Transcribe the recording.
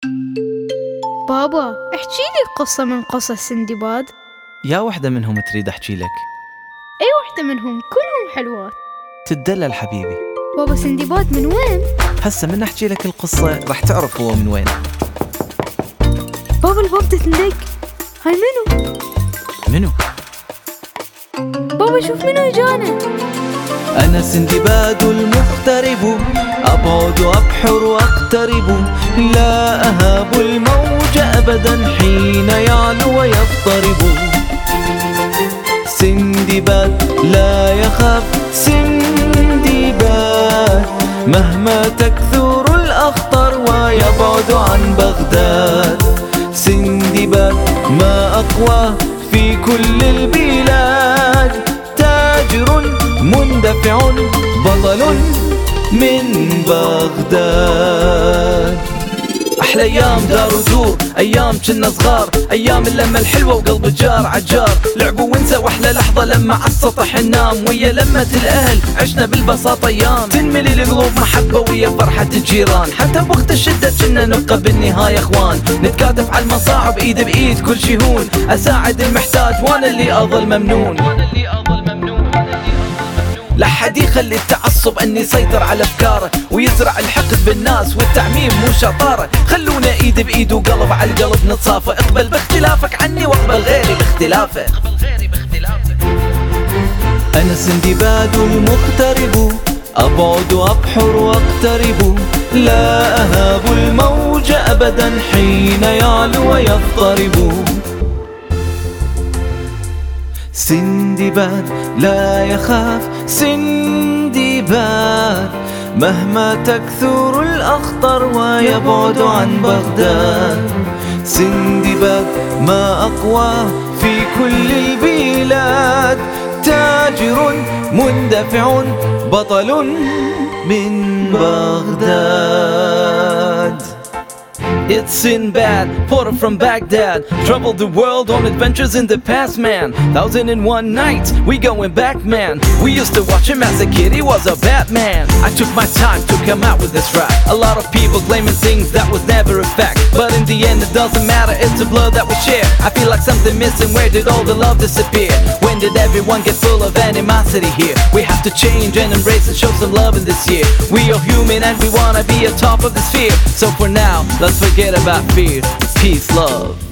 بابا، احكي لي قصة من قصص سندباد. يا وحدة منهم تريد أحكي لك؟ أي وحدة منهم، كلهم حلوات. تدلل حبيبي. بابا، سندباد من وين؟ هسه من أحكي لك القصة رح تعرف هو من وين. بابا، الباب تندق. هاي منو؟ منو؟ بابا، شوف منو اجانا. أنا سندباد المغترب، أبعد وأبحر وأقترب، لا أهاب الموج أبدا حين يعلو ويضطرب. سندباد لا يخاف، سندباد مهما تكثر الأخطار ويبعد عن بغداد. سندباد ما أقوى في كل البلاد، تاجر مندفع بطل من بغداد. أحلى أيام دار ودور، أيام كنا صغار، أيام اللمة الحلوة وقلب الجار عجار. لعبوا ونسى وأحلى لحظة لما عالسطح ننام، ويا لمة الأهل عشنا بالبساطة أيام تنملي القلوب محبة ويا فرحة الجيران. حتى بوقت الشدة كنا نبقى بالنهاية إخوان، نتكاتف على المصاعب إيد بإيد كل شي هون، أساعد المحتاج وأنا اللي أظل ممنون. لا حد يخلي التعصب أن يسيطر على أفكاره ويزرع الحقد بالناس والتعميم مو شطارة. خلونا إيد بإيد وقلب على القلب نتصافى، اقبل باختلافك عني واقبل غيري باختلافه. أنا سندباد المغترب، أبعد وأبحر وأقترب، لا أهاب الموج أبدا حين يعلو ويضطرب. سندباد لا يخاف، سندباد مهما تكثر الأخطار ويبعد عن بغداد. سندباد ما أقوى في كل البلاد، تاجر مندفع بطل من بغداد. It's Sinbad, porter from Baghdad, traveled the world on adventures in the past, man. 1001 nights, we going back, man. We used to watch him as a kid, he was a Batman. I took my time to come out with this rap. A lot of people claiming things that was never a fact, but in the end it doesn't matter, it's the blood that we share. I feel like something missing, where did all the love disappear? When did everyone get full of animosity here? We have to change and embrace and show some love in this year. We are human and we wanna be atop of the sphere. So for now, let's forget about fear, peace, love.